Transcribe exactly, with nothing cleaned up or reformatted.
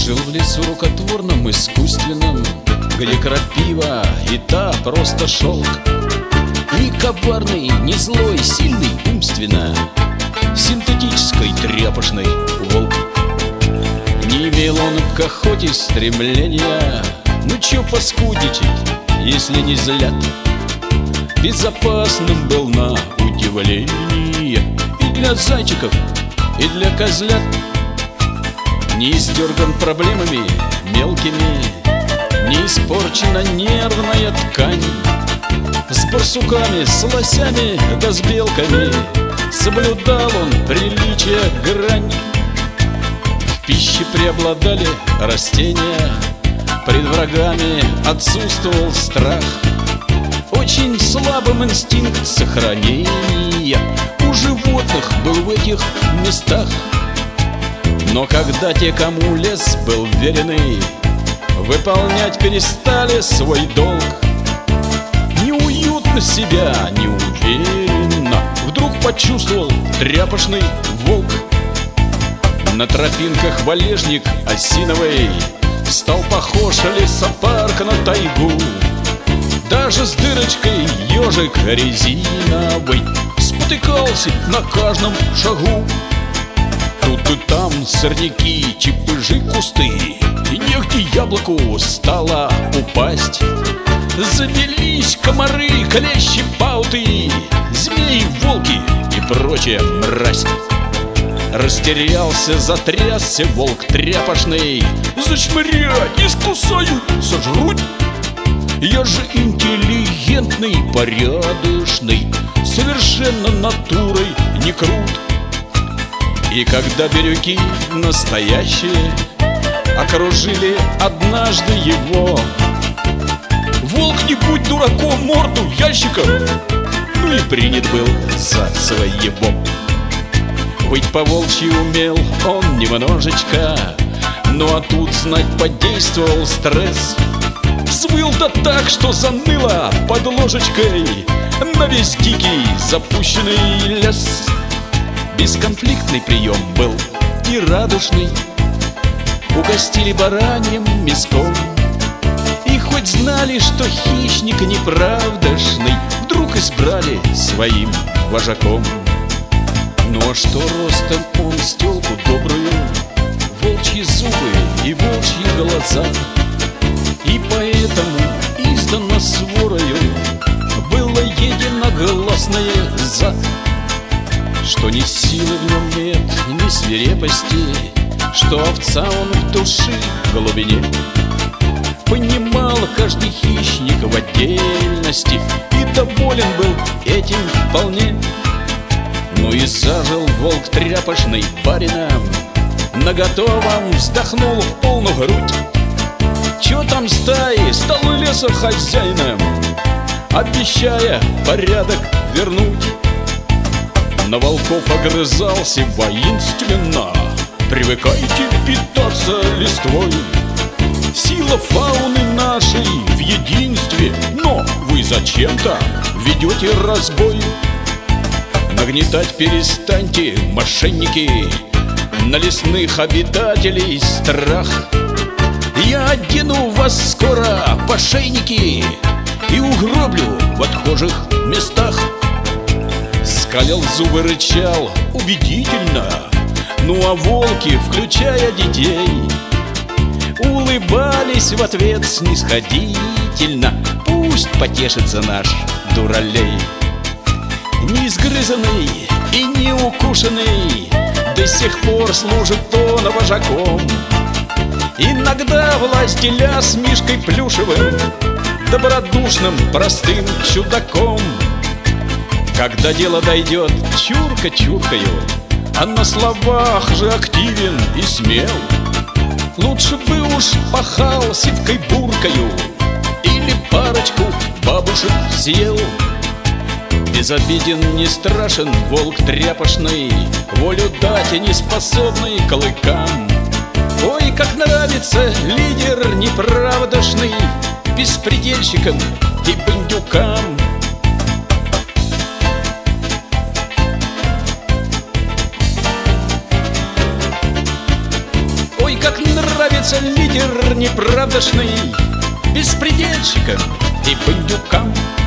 Жил в лесу рукотворном, искусственном, где крапива и та просто шелк. Ни коварный, ни злой, сильный умственно, синтетической тряпочной волк. Не имел он к охоте стремления, ну чё паскудничать, если не злят. Безопасным был на удивление и для зайчиков, и для козлят. Не издерган проблемами мелкими, не испорчена нервная ткань. С барсуками, с лосями да с белками соблюдал он приличия грань. В пище преобладали растения, пред врагами отсутствовал страх. Очень слабым инстинкт сохранения у животных был в этих местах. Но когда те, кому лес был веренный, выполнять перестали свой долг, неуютно себя, неуверенно вдруг почувствовал тряпочный волк. На тропинках валежник осиновый стал похож лесопарк на тайгу. Даже с дырочкой ежик резиновый спотыкался на каждом шагу. Тут и там сорняки, чепыжи, кусты, и негде яблоку стало упасть. Завелись комары, клещи, пауты, змеи, волки и прочая мразь. Растерялся, затрясся волк тряпочный. Зачмырять, искусают, сожрут. Я же интеллигентный, порядочный, совершенно натурой не крут. И когда бирюки настоящие окружили однажды его, волк, не будь дураком, морду ящиком, ну и принят был за своего. Быть по-волчьи умел он немножечко, ну а тут, знать, подействовал стресс. Взвыл да так, что заныло под ложечкой на весь дикий запущенный лес. Бесконфликтный прием был и радушный, угостили бараньим мяском. И хоть знали, что хищник неправдошный, вдруг избрали своим вожаком. Ну а что ростом он с тёлку добрую, волчьи зубы и волчьи глаза, и поэтому издано сворою было единогласное «за». Что ни силы в нем нет, ни свирепости, что овца он в души глубине. Понимал каждый хищник в отдельности и доволен был этим вполне. Ну и зажил волк тряпочный барином, на готовом вздохнул в полную грудь. Чё там стаи, стал леса хозяином, обещая порядок вернуть. На волков огрызался воинственно: привыкайте питаться листвой. Сила фауны нашей в единстве, но вы зачем-то ведете разбой. Нагнетать перестаньте, мошенники, на лесных обитателей страх. Я одену вас скоро, пошейники, и угроблю в отхожих местах. Скалил зубы, рычал убедительно, ну а волки, включая детей, улыбались в ответ снисходительно. Пусть потешится наш дуралей. Не изгрызанный и не укушенный до сих пор служит он вожаком. Иногда властеля с мишкой плюшевым, добродушным простым чудаком. Когда дело дойдет, чурка-чуркаю, а на словах же активен и смел. Лучше бы уж пахал сивкой буркою или парочку бабушек съел. Безобиден, не страшен волк тряпочный, волю дать и не способный к клыкам. Ой, как нравится лидер неправдошный беспредельщикам и бандюкам. Ой, как нравится лидер неправдошный беспредельщикам и бандюкам.